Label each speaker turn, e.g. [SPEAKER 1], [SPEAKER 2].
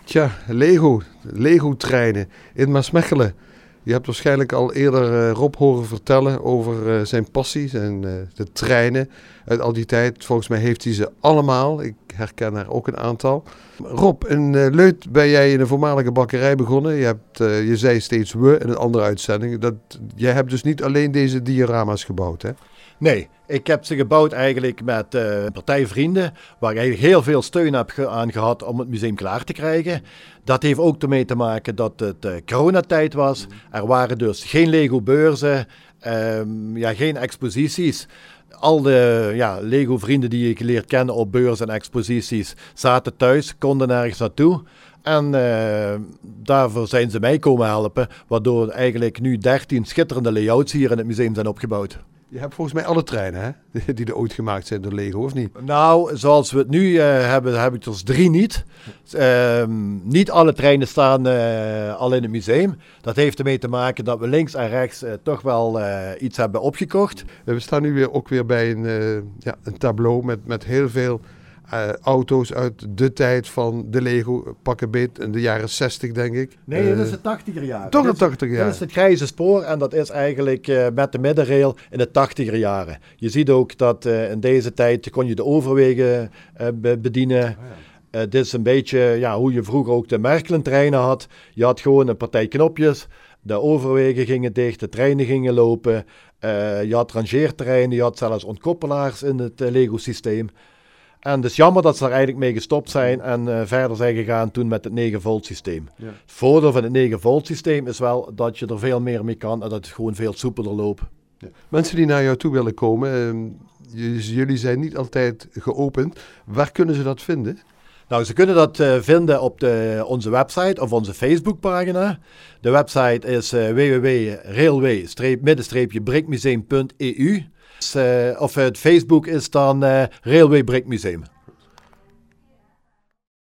[SPEAKER 1] Tja, Lego-treinen in Maasmechelen. Je hebt waarschijnlijk al eerder Rob horen vertellen over zijn passies en de treinen uit al die tijd. Volgens mij heeft hij ze allemaal. Ik herken er ook een aantal. Rob, in Leuth ben jij in een voormalige bakkerij begonnen. Je zei steeds we in een andere uitzending. Jij hebt dus niet alleen deze diorama's gebouwd, hè?
[SPEAKER 2] Nee, ik heb ze gebouwd eigenlijk met een partij vrienden, waar ik eigenlijk heel veel steun heb aan gehad om het museum klaar te krijgen. Dat heeft ook ermee te maken dat het coronatijd was. Er waren dus geen Lego-beurzen, geen exposities. Al de Lego-vrienden die ik geleerd kennen op beurzen en exposities zaten thuis, konden nergens naartoe. En daarvoor zijn ze mij komen helpen, waardoor eigenlijk nu 13 schitterende layouts hier in het museum zijn opgebouwd.
[SPEAKER 1] Je hebt volgens mij alle treinen, hè? Die er ooit gemaakt zijn door Lego, of niet?
[SPEAKER 2] Nou, zoals we het nu hebben, heb ik dus 3 niet. Niet alle treinen staan al in het museum. Dat heeft ermee te maken dat we links en rechts toch wel iets hebben opgekocht.
[SPEAKER 1] We staan nu ook weer bij een tableau met heel veel auto's uit de tijd van de Lego, pak een beet in de jaren 60, denk ik.
[SPEAKER 2] Nee, dat is de 80er jaren.
[SPEAKER 1] Toch de 80er jaren?
[SPEAKER 2] Dat is het grijze spoor en dat is eigenlijk met de middenrail in de 80er jaren. Je ziet ook dat in deze tijd kon je de overwegen bedienen. Oh ja. Dit is een beetje hoe je vroeger ook de Märklin-treinen had. Je had gewoon een partij knopjes, de overwegen gingen dicht, de treinen gingen lopen. Je had rangeerterreinen, je had zelfs ontkoppelaars in het Lego-systeem. En het is jammer dat ze er eigenlijk mee gestopt zijn en verder zijn gegaan toen met het 9-volt systeem. Ja. Het voordeel van het 9-volt systeem is wel dat je er veel meer mee kan en dat het gewoon veel soepeler loopt.
[SPEAKER 1] Ja. Mensen die naar jou toe willen komen, jullie zijn niet altijd geopend. Waar kunnen ze dat vinden?
[SPEAKER 2] Nou, ze kunnen dat vinden op onze website of onze Facebookpagina. De website is www.railway-brickmuseum.eu. Of het Facebook is dan Railway Brick Museum.